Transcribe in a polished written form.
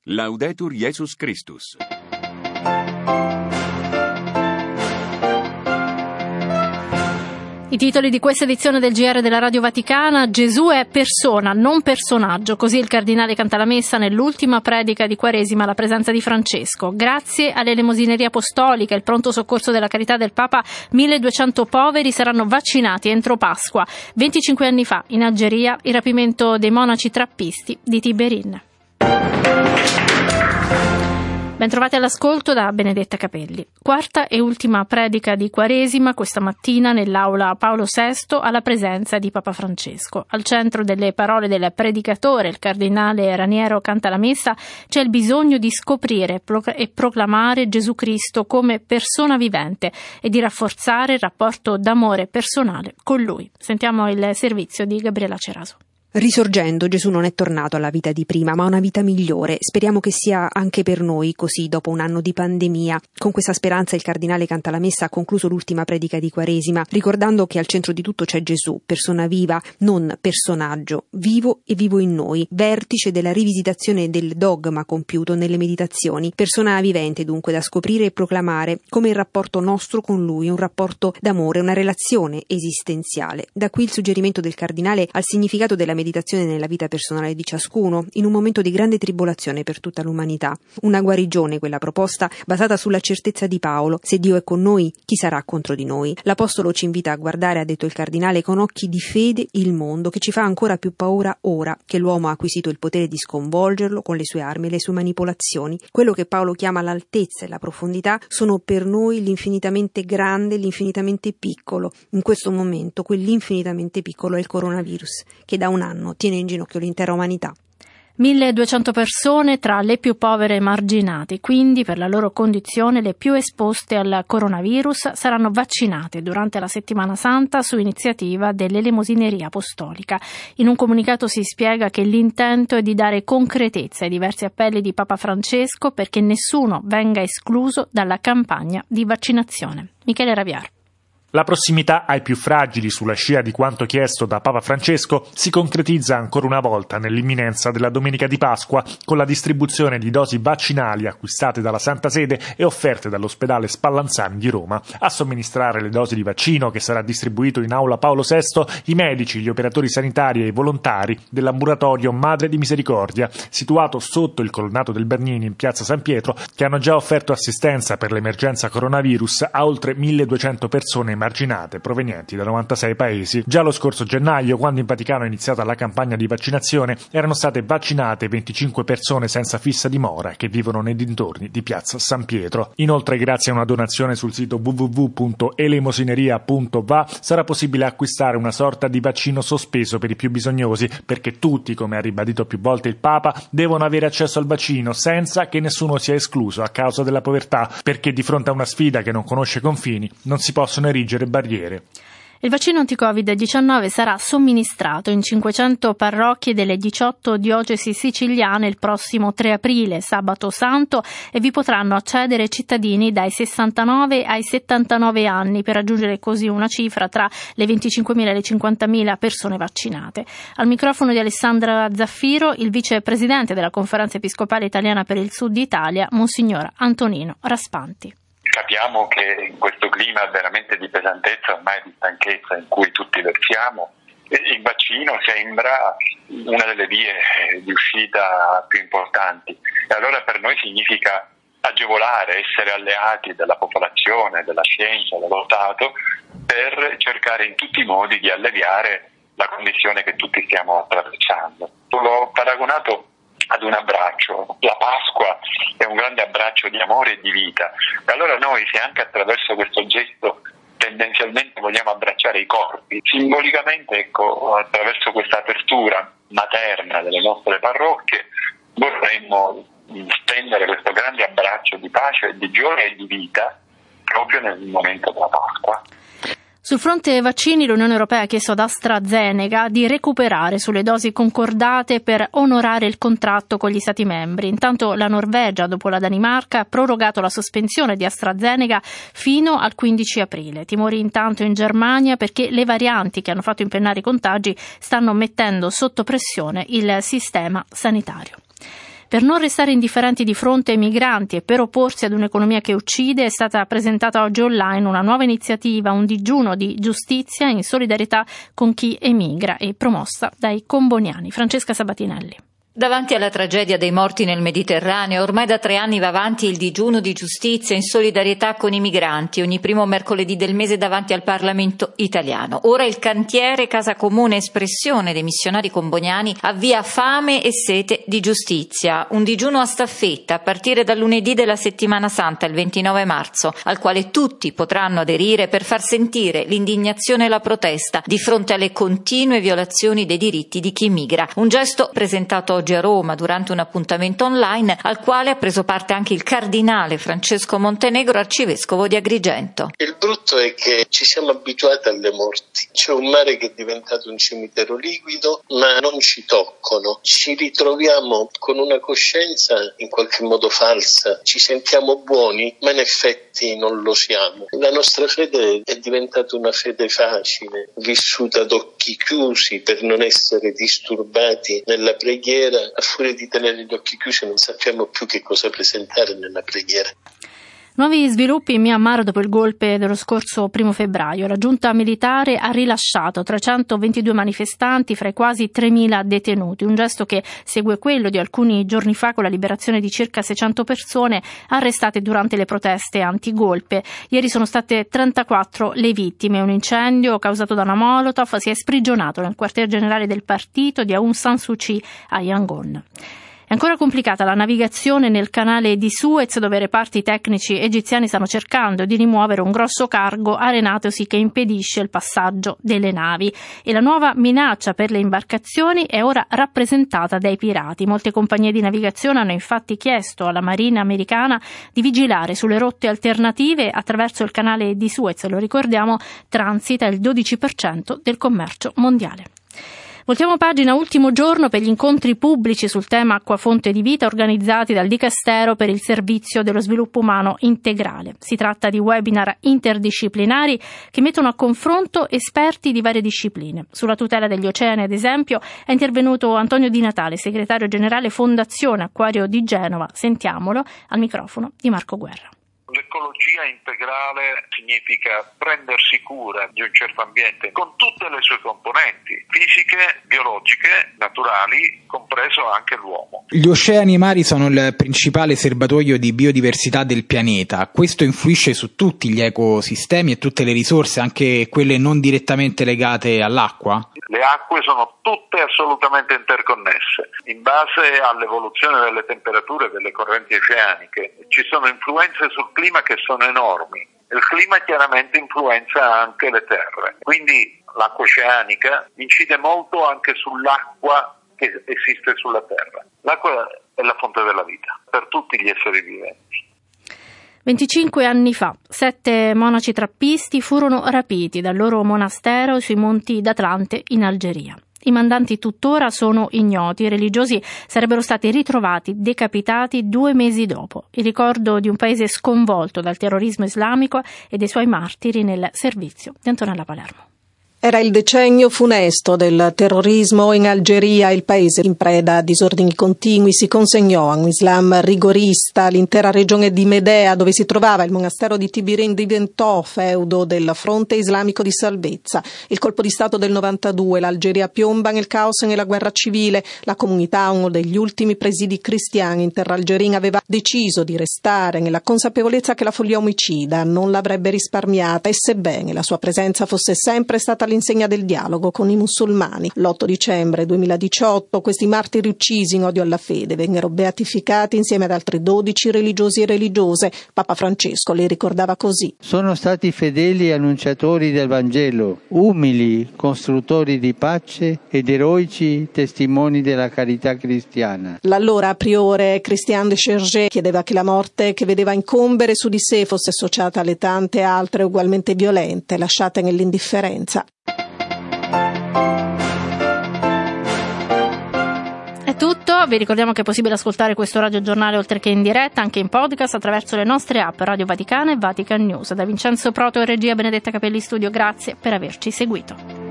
Laudetur Jesus Christus. I titoli di questa edizione del GR della Radio Vaticana: Gesù è persona, non personaggio, così il cardinale canta la messa nell'ultima predica di Quaresima alla presenza di Francesco. Grazie all'elemosineria apostolica e il pronto soccorso della carità del Papa, 1200 poveri saranno vaccinati entro Pasqua. 25 anni fa, in Algeria, il rapimento dei monaci trappisti di Tiberin. Bentrovati all'ascolto da Benedetta Capelli. Quarta e ultima predica di Quaresima questa mattina nell'aula Paolo VI alla presenza di Papa Francesco. Al centro delle parole del predicatore, il cardinale Raniero canta la messa, c'è il bisogno di scoprire e proclamare Gesù Cristo come persona vivente e di rafforzare il rapporto d'amore personale con Lui. Sentiamo il servizio di Gabriella Ceraso. Risorgendo, Gesù non è tornato alla vita di prima, ma a una vita migliore. Speriamo che sia anche per noi così, dopo un anno di pandemia. Con questa speranza il cardinale canta la messa ha concluso l'ultima predica di Quaresima, ricordando che al centro di tutto c'è Gesù, persona viva, non personaggio, vivo e vivo in noi, vertice della rivisitazione del dogma compiuto nelle meditazioni, persona vivente dunque da scoprire e proclamare come il rapporto nostro con Lui, un rapporto d'amore, una relazione esistenziale. Da qui il suggerimento del cardinale al significato della meditazione nella vita personale di ciascuno, in un momento di grande tribolazione per tutta l'umanità. Una guarigione, quella proposta, basata sulla certezza di Paolo: se Dio è con noi, chi sarà contro di noi? L'Apostolo ci invita a guardare, ha detto il cardinale, con occhi di fede il mondo, che ci fa ancora più paura ora che l'uomo ha acquisito il potere di sconvolgerlo con le sue armi e le sue manipolazioni. Quello che Paolo chiama l'altezza e la profondità sono per noi l'infinitamente grande e l'infinitamente piccolo. In questo momento quell'infinitamente piccolo è il coronavirus, che da un anno tiene in ginocchio l'intera umanità. 1200 persone tra le più povere e marginate, quindi per la loro condizione le più esposte al coronavirus, saranno vaccinate durante la Settimana Santa su iniziativa dell'elemosineria apostolica. In un comunicato si spiega che l'intento è di dare concretezza ai diversi appelli di Papa Francesco perché nessuno venga escluso dalla campagna di vaccinazione. Michele Raviar. La prossimità ai più fragili, sulla scia di quanto chiesto da Papa Francesco, si concretizza ancora una volta nell'imminenza della Domenica di Pasqua con la distribuzione di dosi vaccinali acquistate dalla Santa Sede e offerte dall'ospedale Spallanzani di Roma. A somministrare le dosi di vaccino, che sarà distribuito in aula Paolo VI, i medici, gli operatori sanitari e i volontari dell'ambulatorio Madre di Misericordia, situato sotto il colonnato del Bernini in piazza San Pietro, che hanno già offerto assistenza per l'emergenza coronavirus a oltre 1200 persone marginate provenienti da 96 paesi. Già lo scorso gennaio, quando in Vaticano è iniziata la campagna di vaccinazione, erano state vaccinate 25 persone senza fissa dimora che vivono nei dintorni di piazza San Pietro. Inoltre, grazie a una donazione sul sito www.elemosineria.va sarà possibile acquistare una sorta di vaccino sospeso per i più bisognosi, perché tutti, come ha ribadito più volte il Papa, devono avere accesso al vaccino senza che nessuno sia escluso a causa della povertà, perché di fronte a una sfida che non conosce confini non si possono erigere barriere. Il vaccino anti-Covid-19 sarà somministrato in 500 parrocchie delle 18 diocesi siciliane il prossimo 3 aprile, sabato santo, e vi potranno accedere cittadini dai 69 ai 79 anni per raggiungere così una cifra tra le 25.000 e le 50.000 persone vaccinate. Al microfono di Alessandra Zaffiro, il vicepresidente della Conferenza Episcopale Italiana per il Sud Italia, Monsignor Antonino Raspanti. Capiamo che in questo clima veramente di pesantezza, ormai di stanchezza in cui tutti versiamo, il vaccino sembra una delle vie di uscita più importanti. E allora per noi significa agevolare, essere alleati della popolazione, della scienza, dello Stato, per cercare in tutti i modi di alleviare la condizione che tutti stiamo attraversando. L'ho paragonato ad un abbraccio. La Pasqua è un grande abbraccio di amore e di vita. E allora noi, se anche attraverso questo gesto tendenzialmente vogliamo abbracciare i corpi, simbolicamente, attraverso questa apertura materna delle nostre parrocchie, vorremmo stendere questo grande abbraccio di pace, di gioia e di vita proprio nel momento della Pasqua. Sul fronte vaccini, l'Unione Europea ha chiesto ad AstraZeneca di recuperare sulle dosi concordate per onorare il contratto con gli Stati membri. Intanto la Norvegia, dopo la Danimarca, ha prorogato la sospensione di AstraZeneca fino al 15 aprile. Timori intanto in Germania perché le varianti che hanno fatto impennare i contagi stanno mettendo sotto pressione il sistema sanitario. Per non restare indifferenti di fronte ai migranti e per opporsi ad un'economia che uccide è stata presentata oggi online una nuova iniziativa, un digiuno di giustizia in solidarietà con chi emigra e promossa dai comboniani. Francesca Sabatinelli. Davanti alla tragedia dei morti nel Mediterraneo, ormai da 3 anni va avanti il digiuno di giustizia in solidarietà con i migranti, ogni primo mercoledì del mese davanti al Parlamento italiano. Ora il cantiere Casa Comune, espressione dei missionari comboniani, avvia fame e sete di giustizia. Un digiuno a staffetta a partire dal lunedì della Settimana Santa, il 29 marzo, al quale tutti potranno aderire per far sentire l'indignazione e la protesta di fronte alle continue violazioni dei diritti di chi migra. Un gesto presentato oggi a Roma durante un appuntamento online al quale ha preso parte anche il cardinale Francesco Montenegro, arcivescovo di Agrigento. Il brutto è che ci siamo abituati alle morti. C'è un mare che è diventato un cimitero liquido, ma non ci toccano. Ci ritroviamo con una coscienza in qualche modo falsa. Ci sentiamo buoni, ma in effetti non lo siamo. La nostra fede è diventata una fede facile, vissuta ad occhi chiusi per non essere disturbati nella preghiera. A furia di tenere gli occhi chiusi non sappiamo più che cosa presentare nella preghiera. Nuovi sviluppi in Myanmar dopo il golpe dello scorso 1 febbraio. La giunta militare ha rilasciato 322 manifestanti fra i quasi 3.000 detenuti, un gesto che segue quello di alcuni giorni fa con la liberazione di circa 600 persone arrestate durante le proteste antigolpe. Ieri sono state 34 le vittime. Un incendio causato da una molotov si è sprigionato nel quartier generale del partito di Aung San Suu Kyi a Yangon. È ancora complicata la navigazione nel canale di Suez, dove reparti tecnici egiziani stanno cercando di rimuovere un grosso cargo arenatosi che impedisce il passaggio delle navi. E la nuova minaccia per le imbarcazioni è ora rappresentata dai pirati. Molte compagnie di navigazione hanno infatti chiesto alla Marina americana di vigilare sulle rotte alternative attraverso il canale di Suez. Lo ricordiamo, transita il 12% del commercio mondiale. Voltiamo pagina, ultimo giorno per gli incontri pubblici sul tema acqua fonte di vita organizzati dal Dicastero per il servizio dello sviluppo umano integrale. Si tratta di webinar interdisciplinari che mettono a confronto esperti di varie discipline. Sulla tutela degli oceani, ad esempio, è intervenuto Antonio Di Natale, segretario generale Fondazione Acquario di Genova. Sentiamolo al microfono di Marco Guerra. L'ecologia integrale significa prendersi cura di un certo ambiente con tutte le sue componenti, fisiche, biologiche, naturali, compreso anche l'uomo. Gli oceani e i mari sono il principale serbatoio di biodiversità del pianeta. Questo influisce su tutti gli ecosistemi e tutte le risorse, anche quelle non direttamente legate all'acqua? Le acque sono tutte assolutamente interconnesse. In base all'evoluzione delle temperature delle correnti oceaniche ci sono influenze sul clima che sono enormi. Il clima chiaramente influenza anche le terre, quindi l'acqua oceanica incide molto anche sull'acqua che esiste sulla terra. L'acqua è la fonte della vita per tutti gli esseri viventi. 25 anni fa, 7 monaci trappisti furono rapiti dal loro monastero sui monti d'Atlante in Algeria. I mandanti tuttora sono ignoti. I religiosi sarebbero stati ritrovati decapitati 2 mesi dopo. Il ricordo di un paese sconvolto dal terrorismo islamico e dei suoi martiri nel servizio di Antonella Palermo. Era il decennio funesto del terrorismo in Algeria. Il paese, in preda a disordini continui, si consegnò a un Islam rigorista. L'intera regione di Medea, dove si trovava il monastero di Tibirin, diventò feudo del fronte islamico di salvezza. Il colpo di Stato del 92, l'Algeria piomba nel caos e nella guerra civile. La comunità, uno degli ultimi presidi cristiani in terra algerina, aveva deciso di restare nella consapevolezza che la follia omicida non l'avrebbe risparmiata, e sebbene la sua presenza fosse sempre stata all'insegna del dialogo con i musulmani. L'8 dicembre 2018 questi martiri uccisi in odio alla fede vennero beatificati insieme ad altri 12 religiosi e religiose. Papa Francesco li ricordava così: sono stati fedeli annunciatori del Vangelo, umili costruttori di pace ed eroici testimoni della carità cristiana. L'allora priore Christian de Chergé chiedeva che la morte che vedeva incombere su di sé fosse associata alle tante altre ugualmente violente lasciate nell'indifferenza. È tutto, vi ricordiamo che è possibile ascoltare questo radiogiornale oltre che in diretta anche in podcast attraverso le nostre app Radio Vaticana e Vatican News. Da Vincenzo Proto e regia Benedetta Capelli Studio, grazie per averci seguito.